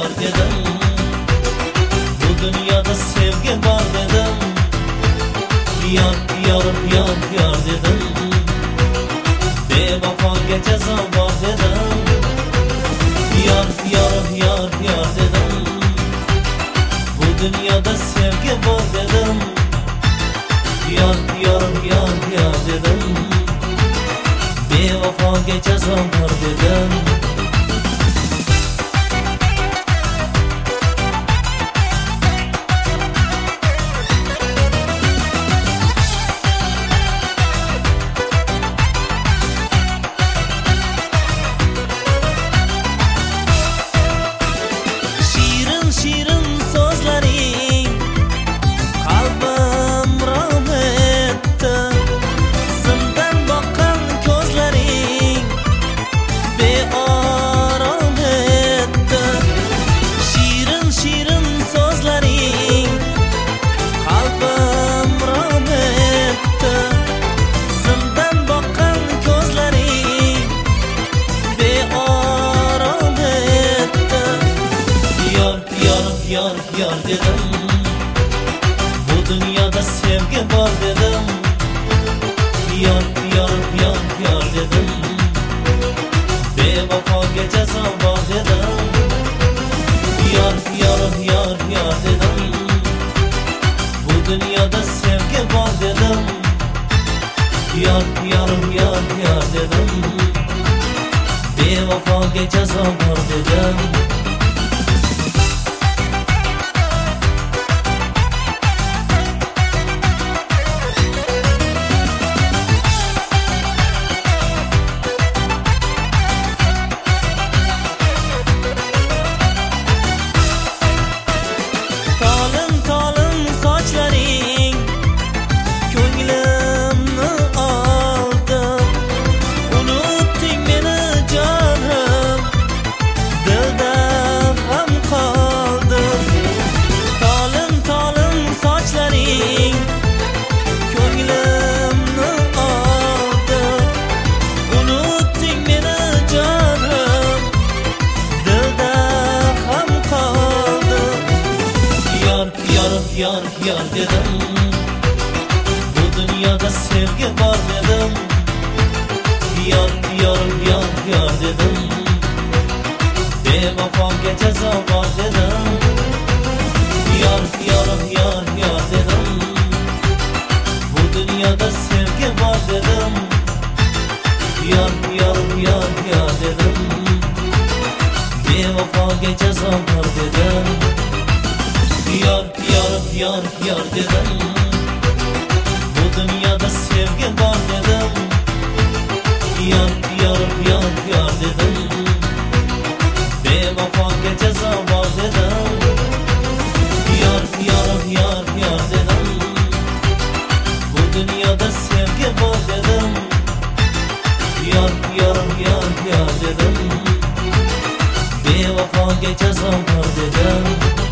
yar dedim. Bu dünyada sevgi var dedim. Yar dedim. Bevafoga jazo var dedim. Yar dedim. Bu dünyada sevgi var dedim. Yar dedim. Bevafoga jazo var dedim. Şirin sözlerin kalbim rahmetti. Zindan bakan gözlerin bearam etti. Şirin sözlerin kalbim rahmetti. Zindan bakan gözlerin bearam etti. Yar dedim. Bu dünyada sevgi var dedim. Yar dedim. Bevafoga jazo var dedim. Yar dedim. Bu dünyada sevgi var dedim. Yar dedim. Bevafoga jazo var dedim. Yar dedim. Bu dünyada sevgi var dedim. Yar dedim. Bevafoga jazo var dedim. Yar dedim. Bu dünyada sevgi var dedim. Yar dedim. Bevafoga jazo var dedim. Yar dedim. Bu dünyada sevgi var dedim. Yar dedim. Bevafoga jazo var dedim. Yar dedim. Bu dünyada sevgi var dedim. Yar dedim. Bevafoga jazo var dedim.